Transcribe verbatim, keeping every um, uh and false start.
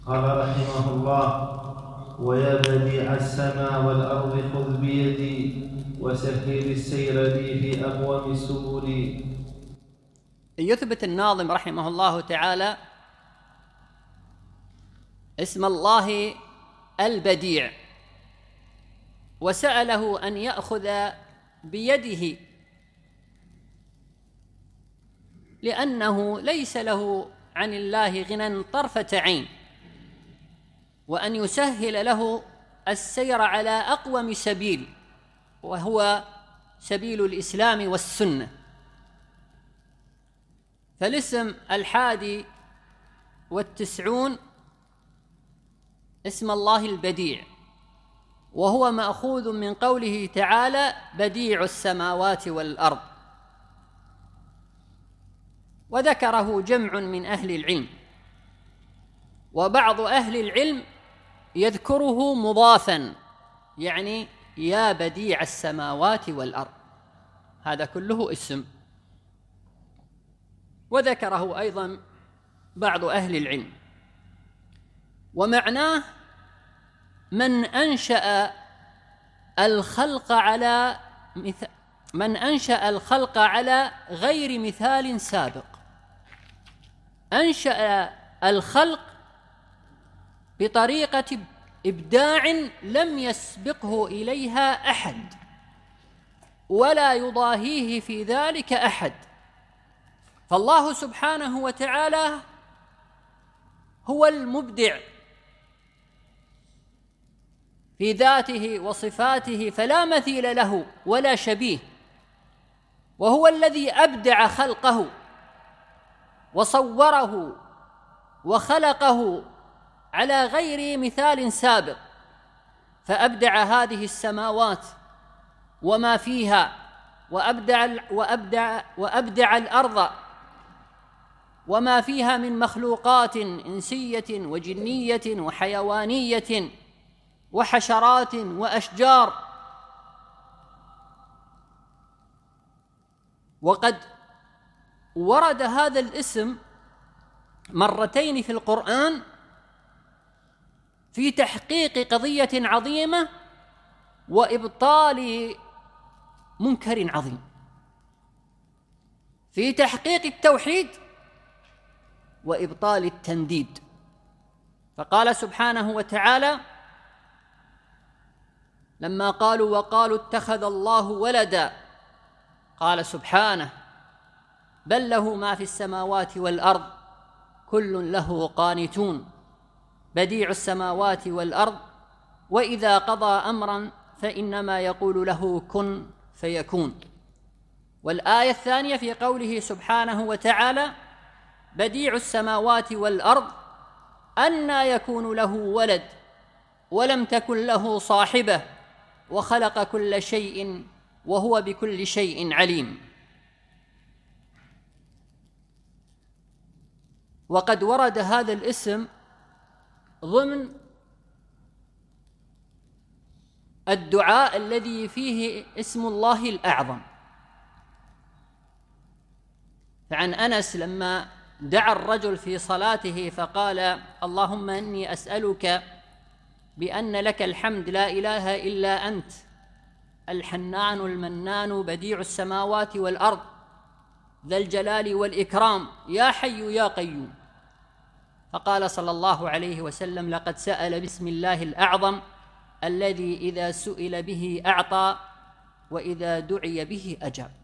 قال رحمه الله: ويا بديع السماء والأرض خذ بيدي وسهل السير لي في أقوم السبل. يثبت الناظم رحمه الله تعالى اسم الله البديع، وسأله أن يأخذ بيده لأنه ليس له عن الله غنى طرفة عين، وأن يسهل له السير على أقوم سبيل، وهو سبيل الإسلام والسنة. فالاسم الحادي والتسعون اسم الله البديع، وهو مأخوذ من قوله تعالى: بديع السماوات والأرض. وذكره جمع من أهل العلم، وبعض أهل العلم يذكره مضافا، يعني يا بديع السماوات والأرض، هذا كله اسم. وذكره أيضا بعض أهل العلم، ومعناه من أنشأ الخلق على مث... من أنشأ الخلق على غير مثال سابق، أنشأ الخلق بطريقة إبداع لم يسبقه إليها أحد، ولا يضاهيه في ذلك أحد. فالله سبحانه وتعالى هو المبدع في ذاته وصفاته، فلا مثيل له ولا شبيه، وهو الذي أبدع خلقه وصوره وخلقه على غير مثال سابق، فأبدع هذه السماوات وما فيها، وأبدع, وأبدع, وأبدع الأرض وما فيها من مخلوقات إنسية وجنية وحيوانية وحشرات وأشجار. وقد ورد هذا الاسم مرتين في القرآن في تحقيق قضية عظيمة وإبطال منكر عظيم، في تحقيق التوحيد وإبطال التنديد. فقال سبحانه وتعالى لما قالوا وقالوا اتخذ الله ولدا، قال سبحانه: بل له ما في السماوات والأرض كل له قانتون بديع السماوات والأرض وإذا قضى أمرا فإنما يقول له كن فيكون. والآية الثانية في قوله سبحانه وتعالى: بديع السماوات والأرض أنى يكون له ولد ولم تكن له صاحبة وخلق كل شيء وهو بكل شيء عليم. وقد ورد هذا الاسم ضمن الدعاء الذي فيه اسم الله الأعظم. فعن أنس لما دعا الرجل في صلاته فقال: اللهم إني أسألك بأن لك الحمد لا إله إلا أنت الحنان المنان بديع السماوات والأرض ذا الجلال والإكرام يا حي يا قيوم. فقال صلى الله عليه وسلم: لقد سأل باسم الله الأعظم الذي إذا سئل به أعطى وإذا دعي به أجاب.